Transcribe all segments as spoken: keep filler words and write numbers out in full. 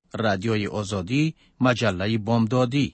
رادیوی آزادی، مجله بامدادی.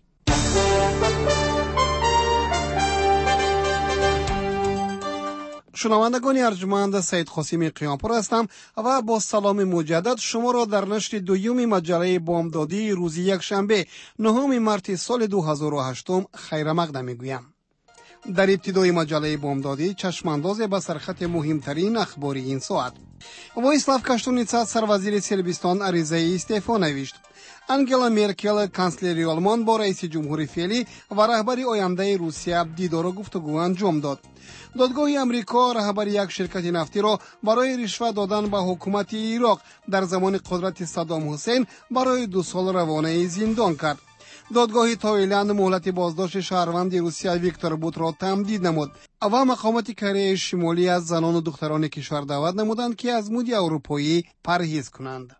شنوندگان ارجمند، سید قاسم قیامپور هستم و با سلام مجدد شما را در نشر دوم مجله بامدادی روز یکشنبه نهم مارس سال دو هزار و هشت خیر مقدم میگویم. در ابتدای مجله بامدادی چشمانداز به سرخط مهمترین اخبار این ساعت. وایسلاو کاشتونیتسا سروازیر صربستان عریضه استعفا نوشت. انگلا مرکل کانسلری آلمان با رئیس جمهوری فعلی و رهبر آینده روسیه دیدار و گفتگو انجام داد. دادگاه امریکا رهبر یک شرکت نفتی را برای رشوه دادن به حکومت عراق در زمان قدرت صدام حسین برای دو سال روانه زندان کرد. دادگاه تایلند مهلت بازداشت شهروند روسیه ویکتور بوت را تمدید نمود و مقامات کره شمالی از زنان و دختران کشور دعوت نمودند که از مد اروپایی پرهیز کنند.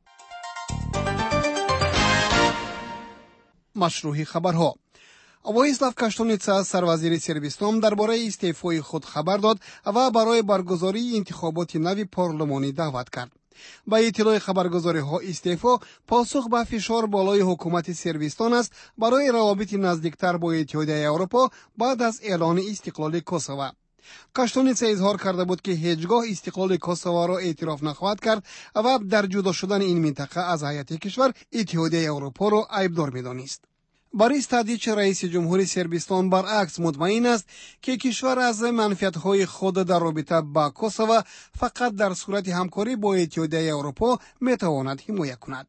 مشروع خبرها. وایسلاو کاشتونیتسا سروازیر صربستان درباره استعفای خود خبر داد و برای برگزاری انتخابات نو پارلمانی دعوت کرد. با اطلاع خبرگزاری‌ها استعفا پاسخ به فشار بالای حکومت صربستان است برای روابط نزدیکتر با اتحادیه اروپا بعد از اعلان استقلال کوسوو. کاشتونیتسا اظهار کرده بود که هیچگاه استقلال کوسوو را اعتراف نخواهد کرد و در جدا شدن این منطقه از هیئت کشور اتحادیه اروپا را عیبدار می‌دانست. باریس تادیچ رئیس جمهوری صربستان برعکس مطمئن است که کشور از منفعت‌های خود در رابطه با کوسوو فقط در صورت همکاری با اتحادیه اروپا می‌تواند حمایت کند.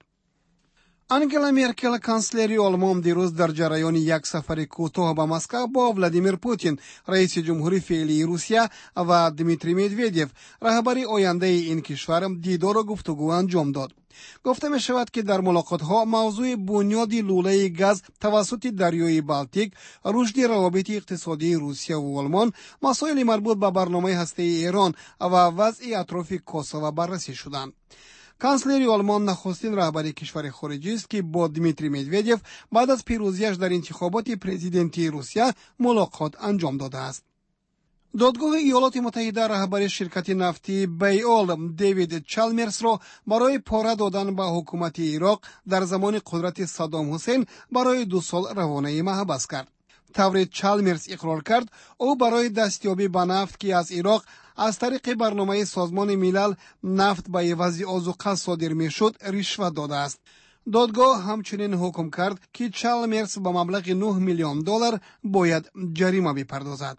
انگلا مرکل کانسلری آلمان دیروز در جریان یک سفر کوتاه به مسکو با ولادیمیر پوتین رئیس جمهوری فعلی روسیه و دمیتری مدودیف رهبر آینده این کشور دیدار و گفتگو انجام داد. گفته می شود که در ملاقات ها موضوع بنیاد لوله گاز توسط دریای بالتیک، رشد روابط اقتصادی روسیه و آلمان، مسائل مربوط به برنامه هسته‌ای ایران و وضع اطراف کوسوو بررسی شدند. کانسلری آلمان نخستین رهبر کشور خارجی است که با دمیتری مدودیف بعد از پیروزیش در انتخابات پرزیدنتی روسیه ملاقات انجام داده است. دادگاه ایالات متحده رهبر شرکت نفتی بیال دیوید چالمرز را برای پاره دادن به حکومت عراق در زمان قدرت صدام حسین برای دو سال روانه محبس کرد. طور چالمرز اقرار کرد او برای دستیابی به نفت که از عراق از طریق برنامه سازمان ملل نفت به عوض آذوقه صادر میشد رشوه داده است. دادگاه همچنین حکم کرد که چالمرز به مبلغ نه میلیون دلار باید جریمه بپردازد.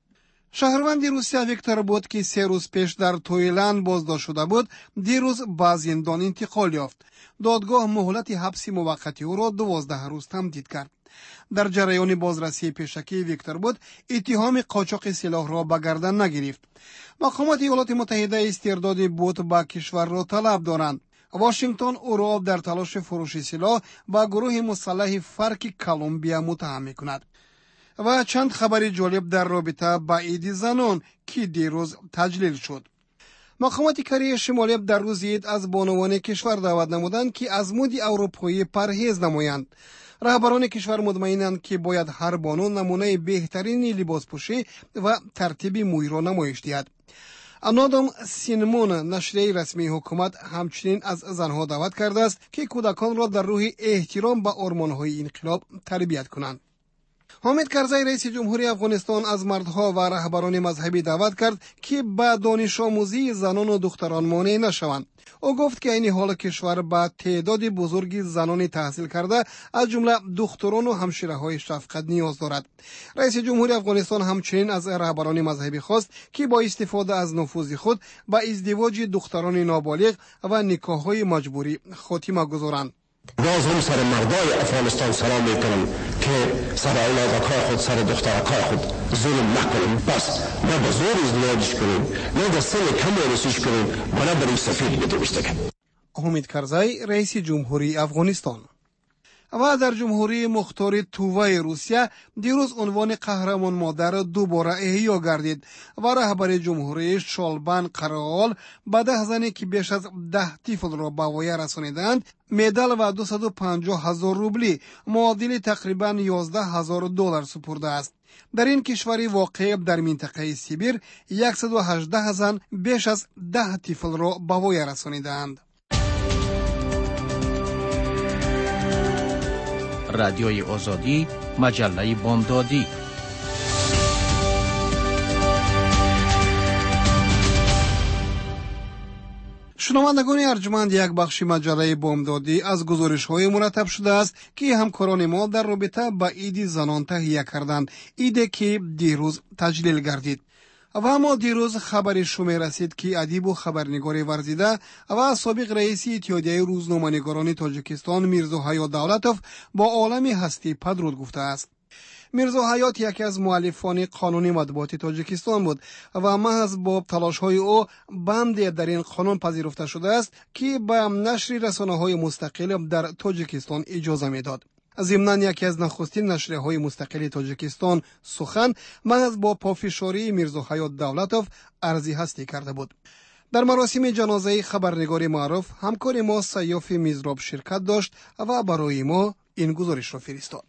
شهروند روسیه ویکتور بوت که سه روز پیش در تایلند بازداشت شده بود دیروز به زندان انتقال یافت. دادگاه مهلت حبس موقتی او را دوازده روز تمدید کرد. در جریان بازرسی پیشکی ویکتور بوت اتهام قاچاق سلاح را به گردن نگرفت. مقامات ایالات متحده استرداد بوت به کشور را طلب دارند. واشنگتن او را در تلاش فروش سلاح به گروه مسلح فرق کلمبیا متهم می‌کند. و چند خبر جالب در رابطه با عید زنان که دیروز تجلیل شد. مقامات کره شمالی در روز عید از بانوان کشور دعوت نمودند که از مد اروپایی پرهیز نمایند. رهبران کشور مطمئنند که باید هر بانو نمونه بهترین لباس پوشی و ترتیب موی را نمایش دهد. انادم سینمون نشریه رسمی حکومت همچنین از زنها دعوت کرده است که کودکان را در روح احترام به آرمان‌های انقلاب تربیت کنند. حامد کرزی رئیس جمهوری افغانستان از مردها و رهبران مذهبی دعوت کرد که به دانش آموزی زنان و دختران مانع نشوند. او گفت که این حال کشور با تعداد بزرگی زنان تحصیل کرده از جمله دختران و همشیره‌های شفقت نیاز دارد. رئیس جمهوری افغانستان همچنین از رهبران مذهبی خواست که با استفاده از نفوذ خود با ازدواج دختران نابالغ و نکاح‌های مجبوری خاتمه گذارند. باز هم سر مردای افغانستان سلام میکنم که سر اولادکای خود سر دخترکای خود ظلم نکنیم. بس نه به زور ازدواجش کنیم نه به سن کم رسیش کنیم و نه برای سفید بدوشته کنیم. حامد کرزی رئیس جمهوری افغانستان. و در جمهوری مختار تووای روسیه دیروز عنوان قهرمان مادر دوباره احیا گردید و رهبر جمهوری شالبان قراول به ده زنی که بیش از ده طفل را به وای رسانیدند مدال و دویست و پنجاه هزار روبلی معادل تقریبا یازده هزار دلار سپرده است. در این کشوری واقع در منطقه سیبیر صد و هجده زن بیش از ده طفل را به وای رسانیدند. رادیوی آزادی، مجله بامدادی. شنوندگان ارجمند، یک بخش مجله بامدادی از گزارش‌های مرتب شده است که همکاران ما در رابطه با عید زنان تهیه کردند، عیدی که دیروز تجلیل گردید. و اما دیروز خبری شومی رسید که ادیب و خبرنگار ورزیده و سابق رئیس اتحادیه روزنامه‌نگاران تاجیکستان میرزا حیات دولتوف با عالم هستی پدرود گفته است. میرزا حیات یکی از مؤلفان قانون مطبوعات تاجیکستان بود و محض با تلاش‌های او بند در این قانون پذیرفته شده است که به نشر رسانه‌های مستقل در تاجیکستان اجازه می‌داد. ضمناً یکی از نخستین نشریه‌های مستقل تاجیکستان سخن محض با پافشاری میرزا حیات دولتوف ارزی هستی کرده بود. در مراسم جنازه خبرنگار معروف همکار ما سیاف میزراب شرکت داشت و برای ما این گزارش را فرستاد.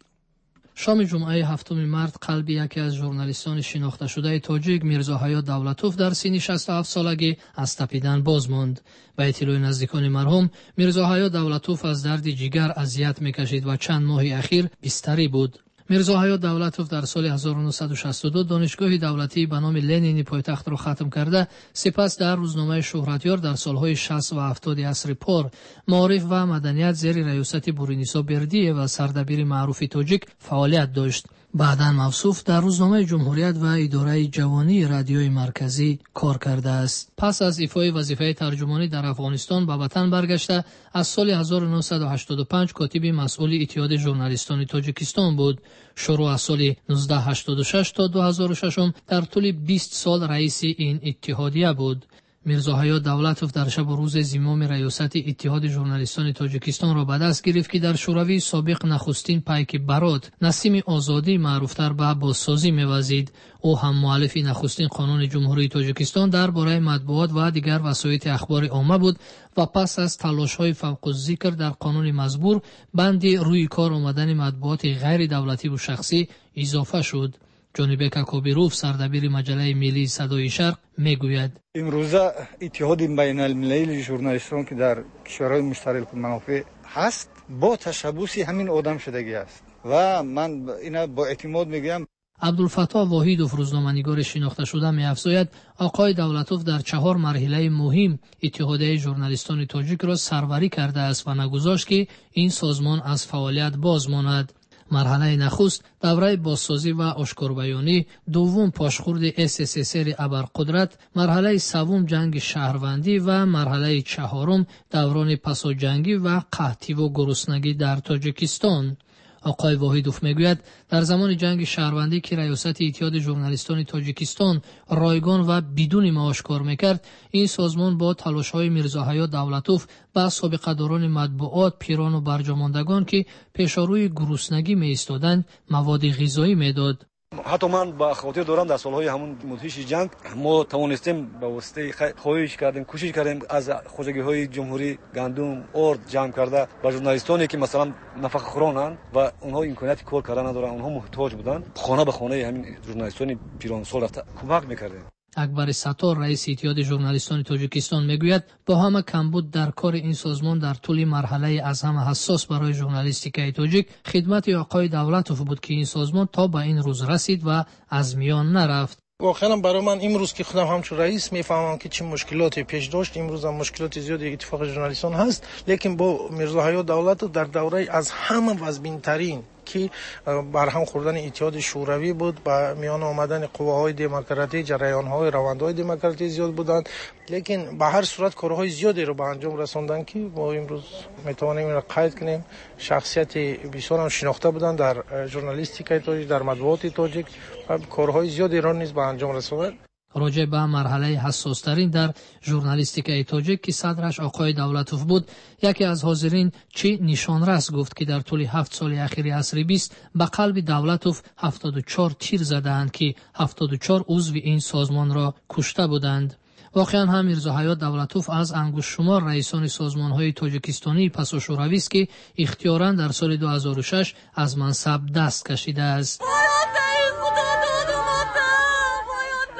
شام جمعه هفتم مارس قلبی یکی از ژورنالیستان شناخته شده تاجیک میرزا حیات دولتوف در سن شصت و هفت سالگی از تپیدن باز ماند. به اطلاع نزدیکان مرحوم، میرزا حیات دولتوف از درد جگر اذیت میکشید و چند ماه اخیر بستری بود. میرزا حیات دولتوف در سال هزار و نهصد و شصت و دو دانشگاه دولتی به نام لنینی پایتخت را ختم کرده، سپس در روزنامه شهرتیار در سالهای شصت و هفتاد عصر پر معارف و مدنیت زیر ریاست بورینیسا بردیه و سردبیر معروف تاجیک فعالیت داشت. بعداً موصوف در روزنامه جمهوریت و اداره جوانی رادیوی مرکزی کار کرده است. پس از ایفای وظیفه ترجمانی در افغانستان به وطن برگشته، از سال هزار و نهصد و هشتاد و پنج کاتب مسئول اتحاد ژورنالیستان تاجیکستان بود. شروع از سال نوزده هشتاد و شش تا دو هزار و شش در طول بیست سال رئیس این اتحادیه بود. میرزا حیات دولتوف در شب و روز زمام ریاست اتحاد ژورنالیستان تاجیکستان را به دست گرفت که در شوروی سابق نخستین پیک برات نسیم آزادی معروفتر به بازسازی می‌وزید. او هم مؤلف نخستین قانون جمهوری تاجیکستان درباره مطبوعات و دیگر وسایط اخبار عامه بود و پس از تلاش‌های فوق الذکر در قانون مزبور بندی روی کار آمدن مطبوعات غیر دولتی و شخصی اضافه شد. جانبه کاکابیروف سردبیر مجله ملی صدای شرق میگوید: امروزه اتحاد بین المللی ژورنالیستان که در کشورهای مشترک منافع هست با تشبث همین آدم شدگی است و من اینا با اعتماد میگم. عبدالفتاح واحدوف روزنامه‌نگار شناخته شده می‌افزاید آقای دولتوف در چهار مرحله مهم اتحادیه ژورنالیستان تاجیک را سروری کرده است و نگذاشت که این سازمان از فعالیت باز ماند. مرحله نخست دوره بازسازی و آشکاربیانی، دوم پاشخورد اس اس اس ار ابرقدرت، مرحله سوم جنگ شهروندی و مرحله چهارم دوران پساجنگی و قحطی و گرسنگی در تاجیکستان. آقای واحدوف میگوید در زمان جنگ شهروندی که ریاست اتحاد ژورنالیستان تاجیکستان رایگان و بدون معاش کار میکرد، این سازمان با تلاش‌های میرزا حیات دولتوف با سابقه‌داران مطبوعات، پیران و برجاماندگان که پیشاروی گرسنگی می‌ایستادند مواد غذایی میداد. حتی من با خاطر دارم در سالهای همون مدهش جنگ ما توانستیم به واسطه خواهش کردیم، کوشش کردیم از خوزگی‌های جمهوری گندم ارد جمع کرده با ژورنالیستانی که مثلا نفقه خورانند و اونها امکانیت کار کردن ندارن، اونها محتاج بودن، خانه به خانه همین ژورنالیستان پیران سال رفته کمک می‌کردیم. اکبر ستار رئیس اتحاد ژورنالیستان تاجیکستان میگوید با همه کمبود در کار این سازمان در طول مرحله از همه حساس برای ژورنالیستیک تاجیک خدمت آقای دولتوف بود که این سازمان تا به این روز رسید و از میان نرفت. واقعا برای من امروز که خودم همچون رئیس میفهمم که چه مشکلاتی پیش داشت. امروز هم مشکلات زیادی اتفاق ژورنالیستان هست، لیکن با میرزا حیات دولتوف در دوره از همه وزبین‌ترین که برهم خوردن اتحاد شوروی بود، با میان آمدن قواهای دموکراتی، جریان‌های روندهای دموکراتی زیاد بودند، لیکن به هر صورت کارهای زیادی رو به انجام رساندن که ما امروز میتوانیم این را قید کنیم. شخصیت بسیار هم شناخته بودند در ژورنالیستیک تاجیک، در مطبوعات تاجیک و کارهای زیادی را نیز به انجام رساندند. راجع به مرحله حساس‌ترین در ژورنالیستیک تاجیک که صدرش آقای دولتوف بود، یکی از حاضرین چی نشانرس گفت که در طول هفت سال اخیر عصر بیست به قلب دولتوف هفتاد و چهار تیر زدند که هفتاد و چهار عضو این سازمان را کشته بودند. واقعا هم میرزا حیات دولتوف از انگشت شمار رئیسان سازمان‌های تاجیکستانی پس از شوروی است که اختیاراً در سال دو هزار و شش از منصب دست کشیده است.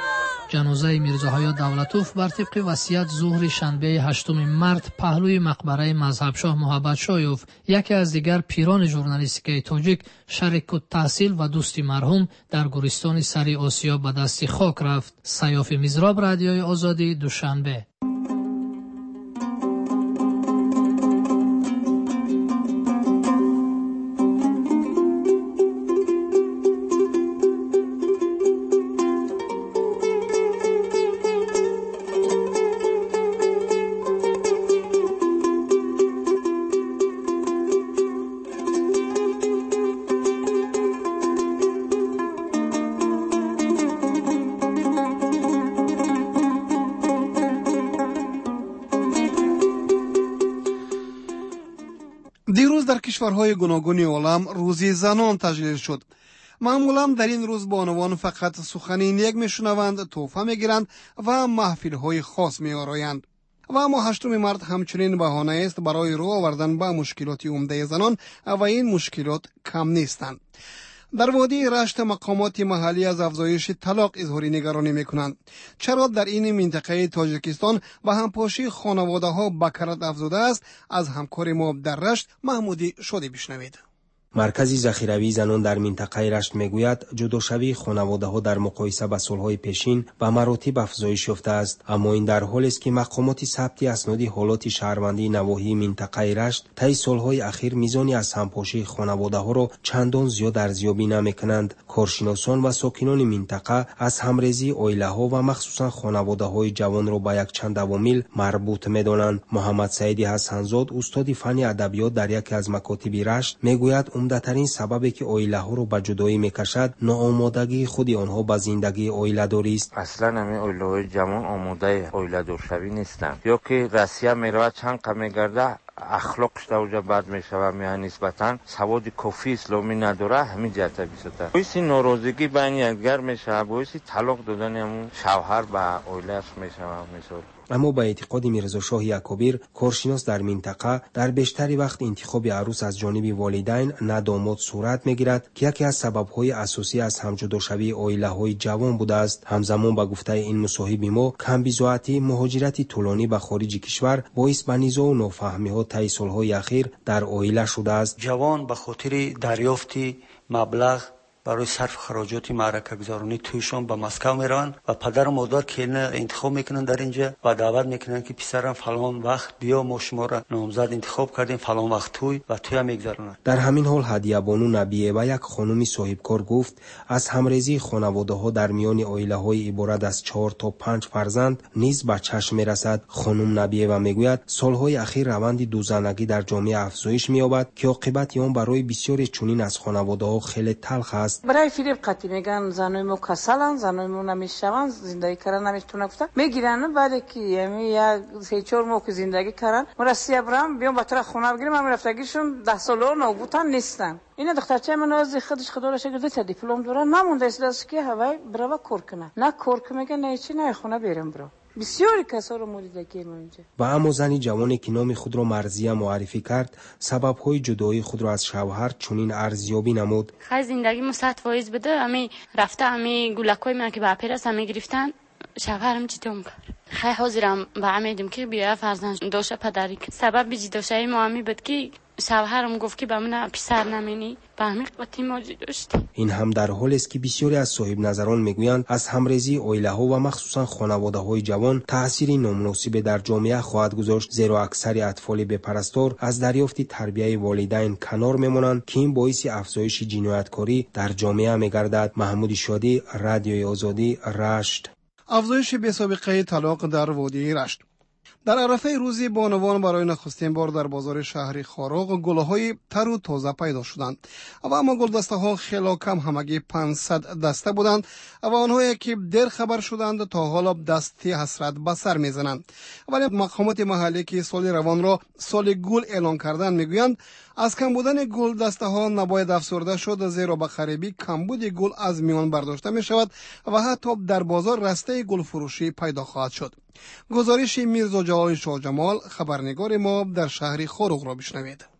ҷанозаи Мирзоҳаё Давлатов бар тибқи васият зуҳри шанбеи ҳаштуми март паҳлӯи мақбараи Мазҳабшоҳ Муҳаббатшоҳ ёфт. Яке аз дигар пирони журналистикаи тоҷик, шарикутаҳсил ва дӯсти марҳум, дар гӯристони Сари Осиё ба дасти хок рафт. Сайёфи Мизроб, Радиои Озодӣ, Душанбе. дирӯз дар кишварҳои гуногуни олам рӯзи занон таҷлил шуд. маъмулан дар ин рӯз бонувон фақат сухани нек мешунаванд, тӯҳфа мегиранд ва маҳфилҳои хос меороянд. ва аммо ҳаштуми март ҳамчунин баҳонаест барои рӯ овардан ба мушкилоти умдаи занон ва ин мушкилот кам нестанд. дар водии рашт мақомоти маҳаллӣ аз афзоиши талоқ изҳори нигаронӣ мекунанд. чаро дар ин минтақаи тоҷикистон ба ҳампошии хонаводаҳо бакарат афзудааст? аз ҳамкори мо дар рашт Маҳмуди Шодӣ бишнавед. маркази захиравии занон дар минтақаи рашт мегӯяд, ҷудошавии хонаводаҳо дар муқоиса ба солҳои пешин ба маротиб афзоиш ёфтааст, аммо ин дар ҳолест ки мақомоти сабти асноди ҳолоти шаҳрвандии навоҳии минтақаи рашт таи солҳои ахир мизони аз ҳампошии хонаводаҳоро чандон зиёд арзёбӣ намекунанд. коршиносон ва сокинони минтақа аз ҳамрезии оилаҳо ва махсусан хонаводаҳои ҷавонро ба якчанд авомил марбут медонанд. муҳаммад Саиди Ҳасанзод, устоди фанни адабиёт дар яке аз макотиби рашт, мегӯяд умдатарин сабабе ки оилаҳоро ба ҷудоӣ мекашад, ноомодагии худи онҳо ба зиндагии оиладорист. аслан ҳамин оилаҳои ҷавон омодаи оиладоршавӣ нестанд, ё ки Россия меравад чанд қа мегарда ахлоқш давҷа бад мешавад, меҳа нисбатан саводи кофӣ исломӣ надорад, ҳамин ҷиҳата бисота боиси норозигӣ байни якдигар мешавад, боиси талоқ додани ҳамун шавҳар ба оилааш мешавад. мисол аммо ба эътиқоди Мирзошоҳи Якобир, коршинос дар минтақа, дар бештари вақт интихоби арӯс аз ҷониби волидайн на домод сурат мегирад, ки яке аз сабабҳои асосӣ аз ҳамҷудошавии оилаҳои ҷавон будааст. ҳамзамон ба гуфтаи ин мусоҳиби мо, камбизоатӣ, муҳоҷирати тӯлонӣ ба хориҷи кишвар боис ба низоъу нофаҳмиҳо таи солҳои ахир дар оила шудааст. ҷавон ба хотири дарёфти маблағ барои сарф хароҷоти маъракагузаронӣ тӯйшон ба Москав мераванд ва падару модар кена интихоб мекунанд дар инҷа ва даъват мекунанд ки писарам фалон вақт биё, мо шуморо номзад интихоб кардем, фалон вақт тӯй ва тӯя мегзаронанд. дар ҳамин ҳол Ҳадиябону Набиева, як хонуми соҳибкор, гуфт аз ҳамрезии хонаводаҳо дар миёни оилаҳои иборат аз чор то панҷ фарзанд низ ба чашм мерасад. хонум Набиева мегӯяд, солҳои ахир раванди дузанагӣ дар ҷомеа афзоиш меёбад ки оқибати он барои бисёре чунин аз хонаводаҳо хеле талх аст. برای فریب قطعی میگن زنای ما کسلن، زنای ما نمیشون، زندگی کردن نمیتونن گفتن میگیرن. بعد که یعنی یک سه چهار ماه که زندگی کردن مرسیا برام بیام با طرف خونه بگیرم، من رفتگیشون ده ساله نابودن نیستن. اینا دخترچه من از خودش خدا را شکر دید دیپلم داره، نمونده است که هوای برای کار کنه، نه کار که میگه نه چی، نه خونه بریم برو. بسیاری کسا رو موریدگی اونجا. و اما زنی جوانی که نام خود را مرزیه معرفی کرد، سبب‌های جدایی خود را از شوهر چنین ارزیابی نمود. خیلی زندگی مصد فایز بده، امی رفته امی گلکای من که به پرس امی گرفتن، شوهرم جدام کرد. خیلی حاضرم به امیدم که بیا فرزند داشته پدری که سبب جداشایی ما امی بود که شوهرم گفت که به من پسر نمینی، به همین قطعی موجود داشت. این هم در حالی است که بسیاری از صاحب نظران میگویند از همریزی اویله‌ها و مخصوصا خانواده‌های جوان تأثیری نامناسب در جامعه خواهد گذاشت، زیرا اکثر اطفال بپرستار از دریافت تربیت والدین کنار میمانند که این باعث افزایش جنایتکاری در جامعه میگردد. محمود شادی، رادیوی آزادی، رشت. افزایش بی‌سابقه طلاق در وادی رشت. در عرفه روزی بانوان برای نخستین بار در بازار شهر خاروق گل‌های تر و تازه پیدا شدند. و اما گلدسته ها خیلی کم، همگی پانصد دسته بودند و آنهایی که دیر خبر شدند تا حالا دستی حسرت به سر میزنند. ولی مقامات محلی که سال روان را سال گل اعلان کردند میگویند از کم بودن گلدسته ها نباید افسرده شد، زیرا به قریبی کمبود گل از میان برداشته می شود و حتی در بازار رسته گل فروشی پیدا خواهد شد. گزارش میرزا جلال شاه جمال، خبرنگار ما در شهر خاروق را بشنوید.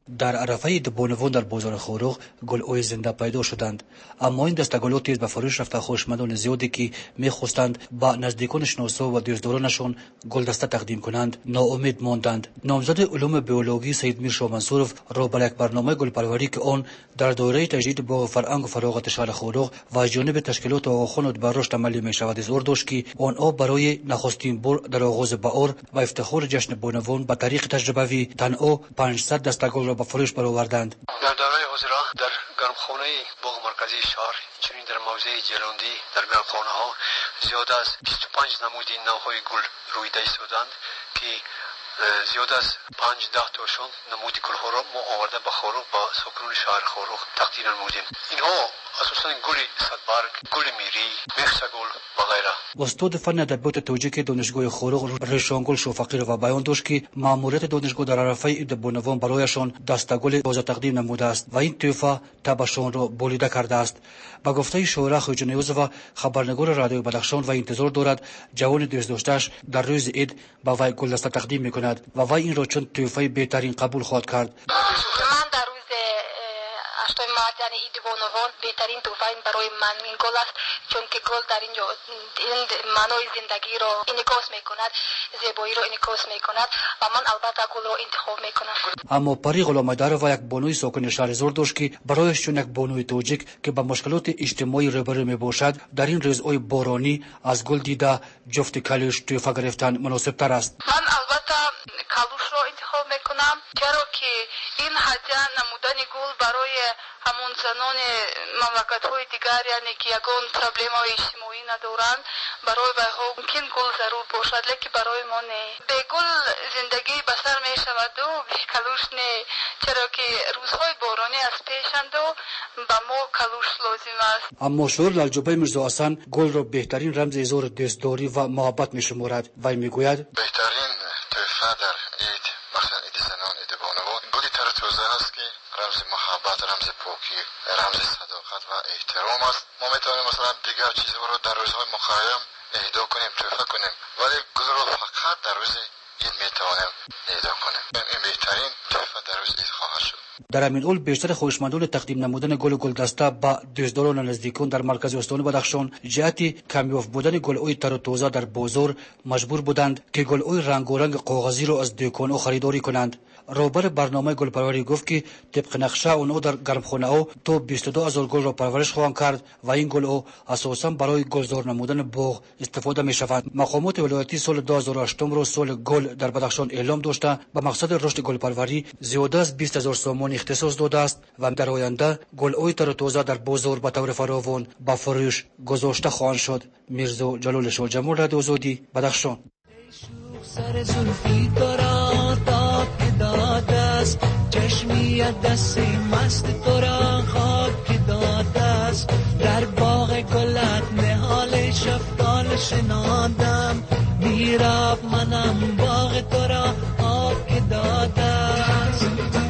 در عرفه عید بانوان در بازار خوروغ گل‌های زنده پیدا شدند، اما این دستگلات تیز به فروش رفته خویشمندان زیادی که می‌خواستند با نزدیکان شناسا و دوستدارانشان گلدسته تقدیم کنند ناامید ماندند. نامزد علوم بیولوژی سید میر شاه منصورов را برای یک برنامه گلپروری که آن در دوره تجدید باغ فرهنگ و فراغت شهر خوروغ و از جانب تشکیلات آقاخان بر رشد عملی می‌شود اظهار داشت که آنها برای نخستین بار در آغاز بهار و افتخار جشن بانوان به طریق تجربوی تنها پانصد دستگل را به فروش برآوردند. در دوره حاضره در گرمخانه باغ مرکزی شهر چنین در موضع جلوندی در گرمخانه ها زیاد از بیست و پنج نمودی نوهای گل رویده ایستادند که زیاد از پانزده تاشون نمودی گل ها را ما آورده به خوروغ با ساکنان شهر خوروغ تقدیم نمودیم. اینها اساساً گل صدبرگ، گل میری، مخص گل و غیره. استاد فن ادبیات تاجیک دانشگاه خوروغ رشانگل شوفقی را بیان داشت که ماموریت دانشگاه در عرفه عید بانوان برایشان دستگل تازه تقدیم نموده است و این تحفه طبعشان را بریده کرده است. با گفته شورا خوجانیوزова خبرنگار رادیو بدخشان و انتظار دارد جوان دوست داشته‌اش در روز عید با وی گلدسته تقدیم میکند و وی این را چون تحفه بهترین قبول خواهد کرد. هشتم مارس یعنی عید بانوان بهترین تحفه برای من این گل است، چون که گل در اینجا این معنای زندگی را انعکاس میکند، زیبایی را انعکاس میکند و من البته گل را انتخاب میکنم. اما پری غلامایدارova یک بانوی ساکن شهر زور داشت که برایش چون یک بانوی تاجیک که با مشکلات اجتماعی روبرو میباشد در این روزهای بارانی از گل دیده جفت کالوش تحفه گرفتن مناسب تر است. من البته کالوش را انتخاب میکنم، چرا که این حاجه نمودن گل برای همون زنان مملکت های دیگر یعنی که یکان پرابلم های اجتماعی ندارند، برای بها ممکن گل ضرور باشد لیکن برای ما نه. به گل زندگی بسر می شود و به کالوش نه، چرا که روزهای بارانی از پیشند و به ما کالوش لازم است. اما شعر لالجوبه میرزا حسن گل را بهترین رمز اظهار دوستداری و محبت می شمارد. وی میگوید بهترین تحفه در عید مثلا عید زنان عید بانوان گلی تر توزه است که رمز محبت، رمز پاکی، رمز صداقت و احترام است. ما میتونیم مثلا دیگر چیزها رو در روزهای مخرم اهدا کنیم، تحفه کنیم، ولی گل رو فقط در روز عید میتوانیم اهدا کنیم. این بهترین تحفه در روز عید خواهد شد. در همین حال بیشتر خویشمندان تقدیم نمودن گل و گلدسته با دوستداران و نزدیکان در مرکز استان بدخشان جهت کمیافت بودن گل‌های تر و تازه در بازار مجبور بودند که گل‌های رنگارنگ کاغذی را از دکان‌ها خریداری کنند. رهبر برنامه گلپروری گفت که طبق نقشه آنها در گرمخانه‌ها تا بیست و دو هزار گل را پرورش خواهند کرد و این گل‌ها اساساً برای گلزار نمودن باغ استفاده می‌شود. مقامات ولایتی سال دو هزار و هشت را سال گل در بدخشان اعلام داشته با مقصد رشد گلپروری زیاده از بیست هزار سامان اختصاص داده است و در آینده گل‌های تر و تازه در بازار به طور فراوان با فروش گذاشته خواهند شد. میرزا جلال شاه جمهور رادیو آزادی بدخشان. سر زلفی تورا تاب داد است، چشمی دست مست تورا خواب داد است، در باغ گلت نهال شفتال شنادم، میراب منم باغ تورا آب داد است.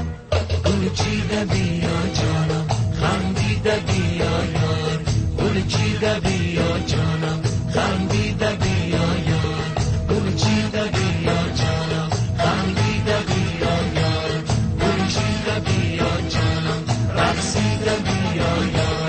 گل چیده بیا جانم، خندیده بیا یار، گل چیده بیا جانم، خندیده بیا یار، گل چیده بیا جانم، خندیده بیا یار، گل چیده بیا جانم، رقصیده بیا یار.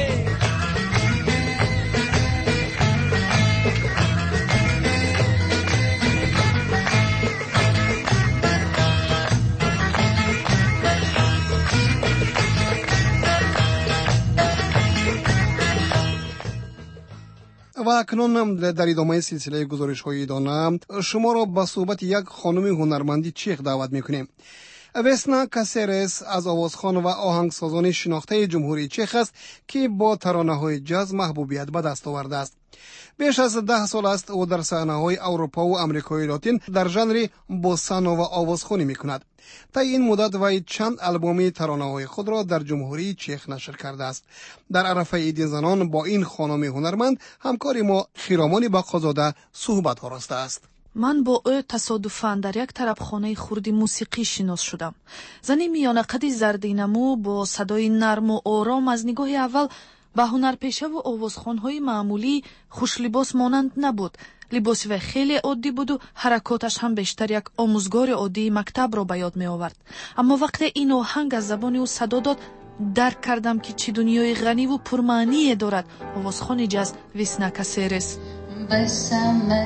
و اکنون در ادامه سلسله گزارش های دانه شما را به صحبت یک خانم هنرمندی چیخ دعوت میکنیم. وسنا کاسرس از آوازخوان و آهنگسازان شناخته جمهوری چک است که با ترانه‌های جاز محبوبیت به دست آورده است. بیش از ده سال است او در صحنه‌های اروپا و آمریکای لاتین در ژانر بوسا نووا آوازخوانی میکند. تا این مدت وی چند آلبوم ترانه‌های خود را در جمهوری چک نشر کرده است. در عرفه عید زنان با این خانم هنرمند همکاری ما خیرامان باقازاده صحبت آورسته است. من با او تصادفاً در یک طربخانه خردی موسیقی شناس شدم. زنی میانه قد زردینمو با صدای نرم و آرام از نگاه اول به هنرپیشه و آوازخوان‌های معمولی خوش لباس مانند نبود، либоси вай хеле оддӣ буду ҳаракоташ ҳам бештар як омӯзгори оддии мактабро ба ёд меовард. Аммо вақте ин оҳанг аз забони ӯ садо дод, дарк кардам ки чӣ дунёи ғаниву пурмаъние дорад овозхони ҷаз Весна Касерес. Bésame,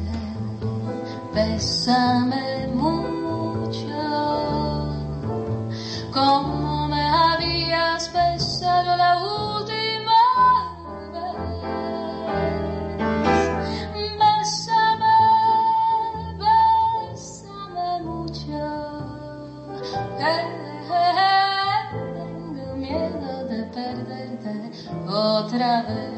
bésame mucho, como me habías besado la última vez. Bésame, bésame mucho, eh, eh, eh, tengo miedo de perderte otra vez.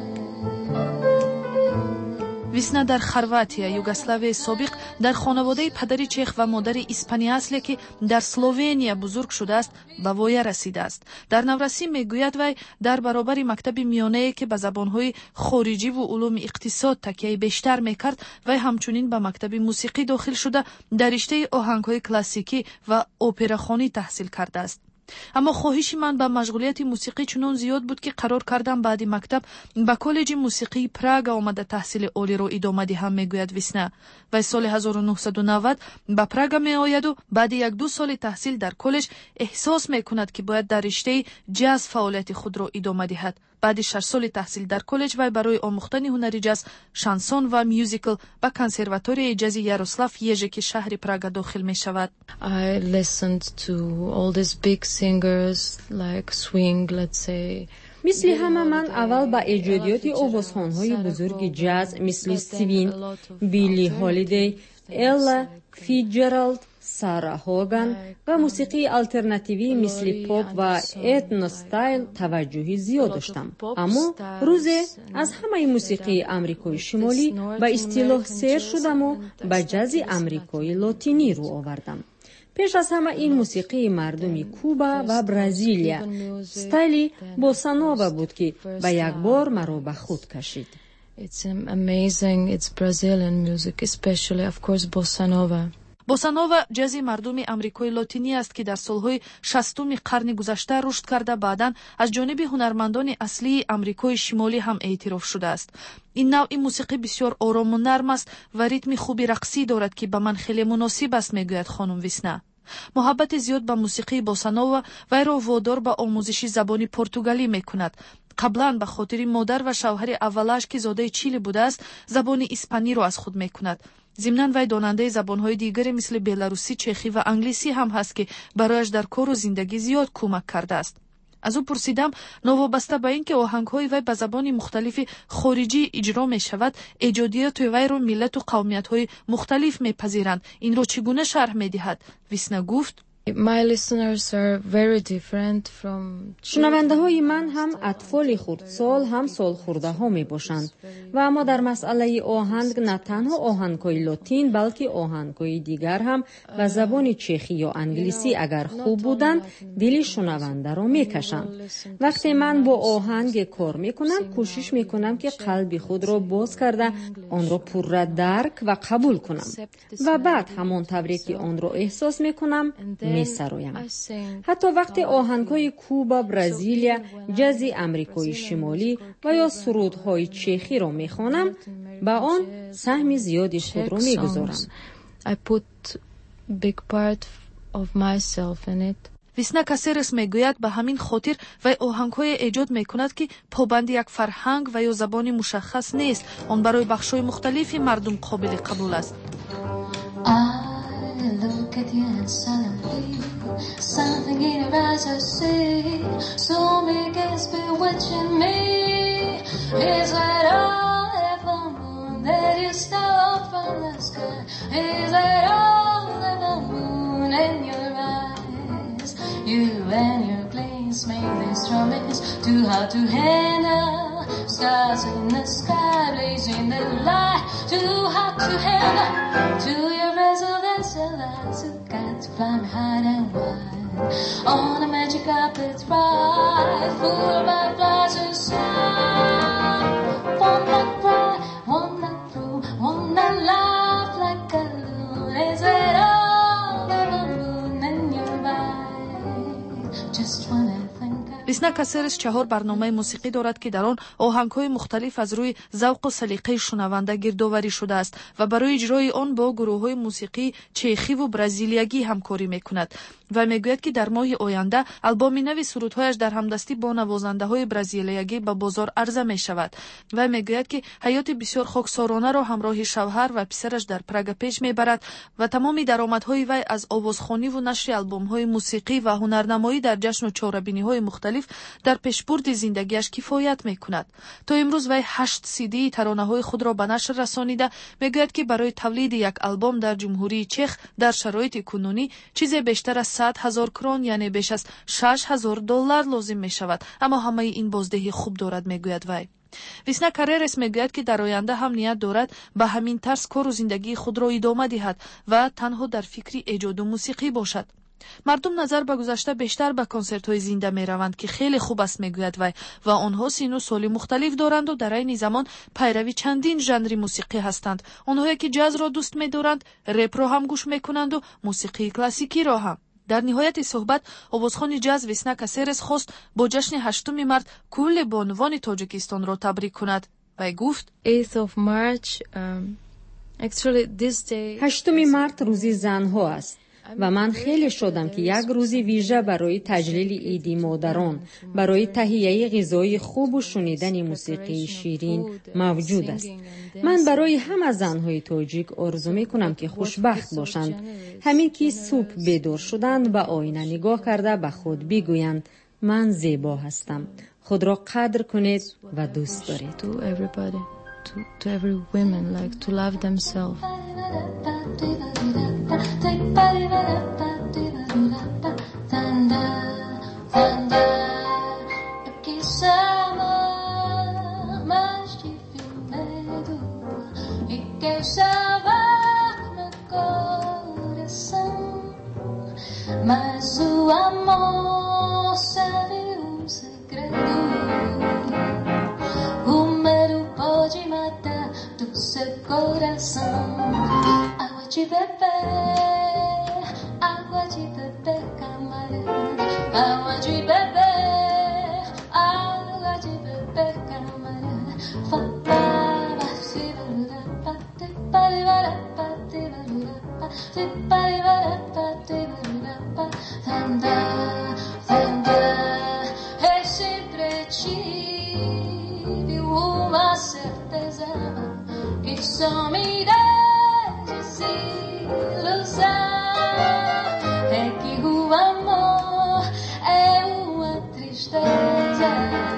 Весна дар Хорватия, Югославияи собиқ дар хонаводаи падари чех ва модари испанӣ асле ки дар Словения бузург шудааст, ба воя расидааст. Дар наврасӣ мегӯяд вай дар баробари мактаби миёнае ки ба забонҳои хориҷиву улуми иқтисод такяи бештар мекард, вай ҳамчунин ба мактаби мусиқӣ дохил шуда дар риштаи оҳангҳои классикӣ ва операхонӣ таҳсил кардааст. аммо хоҳиши ман ба машғулияти мусиқӣ чунон зиёд буд ки қарор кардам баъди мактаб ба коллеҷи мусиқии Прага омада таҳсили олиро идома диҳам, мегӯяд Весна. вай соли ҳазору нуҳсаду навад ба Прага меояду баъди як-ду соли таҳсил дар коллеҷ эҳсос мекунад ки бояд дар риштаи ҷаз фаъолияти худро идома диҳад. баъди шаш соли таҳсил дар коллеҷ вай барои омӯхтани ҳунари ҷаз, шансон ва мюзикл ба консерваторияи ҷази Ярослав Ежеки шаҳри Прага дохил мешавад. I listened to all these big singers like swing, let's say. мисли ҳама ман аввал ба эҷодиёти овозхонҳои бузурги ҷаз мисли Стивин, Билли Ҳолидей, Элла Фитҷералд, Сара Хоган ва мусиқии алтернативӣ мисли поп ва этностайл таваҷҷӯҳи зиёд доштам. Аммо рӯзе аз ҳамаи мусиқии Амрикои Шимолӣ ба истилоҳ сер шудаму ба ҷази Амрикои Лотинӣ рӯ овардам. пеш аз ҳама ин мусиқии мардуми Куба ва Бразилия, стайли босанова буд ки ба якбор маро ба худ кашид. It's amazing, it's Brazilian music, especially of course bossa nova. босанова ҷази мардуми амрикои лотинӣ аст ки дар солҳои шастуми қарни гузашта рушд карда баъдан аз ҷониби ҳунармандони аслии амрикои шимолӣ ҳам эътироф шудааст. ин навъи мусиқӣ бисёр орому нарм аст ва ритми хуби рақсӣ дорад ки ба ман хеле муносиб аст, мегӯяд хонум Весна. муҳаббати зиёд ба мусиқии босанова вайро водор ба омӯзиши забони португалӣ мекунад. қаблан ба хотири модар ва шавҳари аввалаш ки зодаи Чили будааст, забони испаниро аз худ мекунад. зимнан вай донандаи забонҳои дигаре мисли беларусӣ, чехӣ ва англисӣ ҳам ҳаст ки барояш дар кору зиндагӣ зиёд кӯмак кардааст. аз ӯ пурсидам новобаста ба ин ки оҳангҳои вай ба забони мухталифи хориҷӣ иҷро мешавад, эҷодиёти вайро миллату қавмиятҳои мухталиф мепазиранд, инро чӣ гуна шарҳ медиҳад? Весна гуфт: My listeners are very different from шунавандаҳои ман ҳам атфоли хурдсол, ҳам солхӯрдаҳо мебошанд ва аммо дар масъалаи оҳанг на танҳо оҳангҳои лотин, балки оҳангҳои дигар ҳам ба забони чехӣ ё англисӣ агар хуб буданд, дили шунавандаро мекашанд. вақте ман бо оҳанге кор мекунам, кӯшиш мекунам ки қалби худро боз карда онро пурра дарк ва қабул кунам ва баъд ҳамон тавре ки онро эҳсос мекунам месароям. ҳатто вақте оҳангҳои Куба, Бразилия, ҷази Амрикои Шимолӣ ва ё сурудҳои чехиро мехонам, ба он саҳми зиёди худро мегузорам. I put big part of myself in it. Весна Касерес мегӯяд ба ҳамин хотир вай оҳангҳое эҷод мекунад ки побанди як фарҳанг ва ё забони мушаххас нест, он барои бахшҳои мухталифи мардум қобили қабул аст. Look at you and suddenly something in your eyes I see, so big it's bewitching me. Is that all that the moon that you stole from the sky? Is that all that the moon in your eyes? You and your glaze make these promise too hard to handle. Stars in the sky blazing the light, too hard to handle. To your resolence eyes who got to fly me high and wide on a magic carpet ride, full of butterflies inside. One that bright, one that true, one that laugh like a loon. Is it all that the moon in your eyes? Just when I think I ویسنا کاسرس چهار برنامه موسیقی دارد که در آن آهنگ‌های مختلف از روی ذوق و سلیقه شنونده گردآوری شده است و برای اجرای آن با گروه‌های موسیقی چخی و برزیلیایی همکاری می‌کند و میگوید که در ماه آینده آلبوم نو سرودهایش در همدستی با نوازنده‌های برزیلیایی به بازار عرضه می‌شود و میگوید که حیات بسیار خاکسارانه را همراه شوهر و پسرش در پراگ پیش میبرد و تمام درآمدهای وی از آوازخوانی و نشر آلبوم‌های موسیقی و هنرنمایی در جشن و چهاربینی‌های مختلف در پیشبرد زندگیش کفایت می‌کند. تا امروز وی هشت سی دی ترانه‌های خود را به نشر رسانیده میگوید که برای تولید یک آلبوم در جمهوری چخ در شرایط کنونی چیزی بیشتر از صد هزار کرون یعنی بیش از شش هزار دلار لازم می‌شود، اما همه این بازدهی خوب دارد میگوید وی. ویسنا کاررس میگوید که در آینده هم نیت دارد به همین طرز کار و زندگی خود را ادامه دهد و تنها در فکر ایجاد موسیقی باشد. مردم نظر به گذشته بیشتر به کنسرت‌های زنده می‌روند که خیلی خوب است میگوید وی و آنها سین و سال مختلف دارند و در این زمان پیروی چندین ژانر موسیقی هستند. آنهایی که جاز را دوست می‌دارند رپ را هم گوش می‌کنند و موسیقی کلاسیکی را هم. در نهایت صحبت آوازخوان جاز ویسنا کاسرس خواست با جشن هشتم مارت کل بانوان تاجیکستان را تبریک کند و گفت هشتم مارت روزی زنها است و من خیلی شدم که یک روزی ویژه برای تجلیل عید مادران، برای تهیه غذای خوب و شنیدن موسیقی شیرین موجود است. من برای همه زنهای تاجیک آرزو می کنم که خوشبخت باشند، همین که صبح بیدار شدند و آینه نگاه کرده به خود بگویند من زیبا هستم. خود را قدر کنید و دوست دارید. To, to every women, like to love themselves. Mas o amor sabe um segredo. Pode matar do seu coração. Água de beber, água de beber, camarão. Água de beber, água de beber, camarão. Fala, se barulha, pate, pare, vara, pate, barulha, pate, pare, vara, pate, barulha, pate, tanda, tanda, é sempre ti. Uma certeza que só me dá desilusão é que o amor é uma tristeza,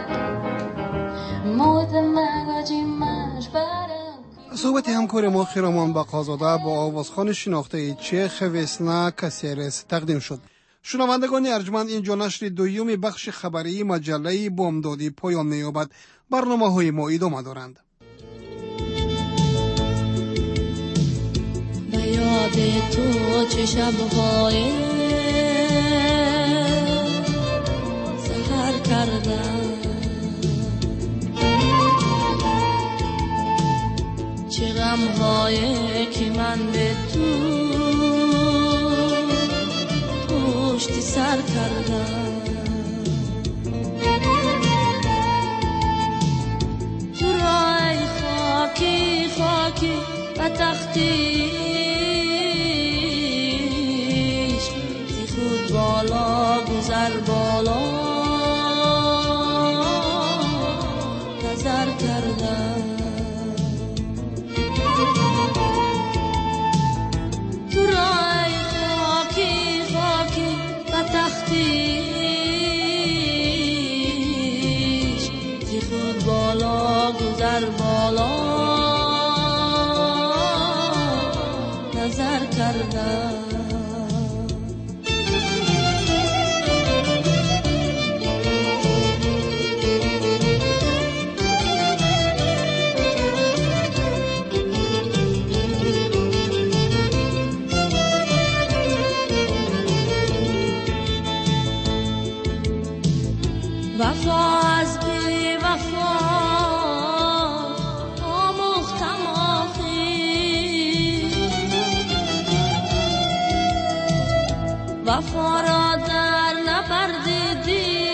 muita mágoa demais para صحبت همکار ما خیرامان بقازاده با آوازخوان شناخته چخ ویسنا کاسرس تقدیم شد. شنوندگان ارجمند، اینجا نشر دوم بخش خبری مجله بامدادی پایان می‌یابد. برنامه‌های ما ادامه دارند. به یاد تو چه شب‌های سحر کردم، چه غم‌هایی که من به تو پشت سر کردم. تو رای خاکی خاکی و تختیش زی خود بالا گذر بالا نظر کردم. تو رای خاکی خاکی و تختیش زی خود بالا گذر بالا نظر کردم. وفا از بی وفا آموختم آخی، وفا را در نبرد دید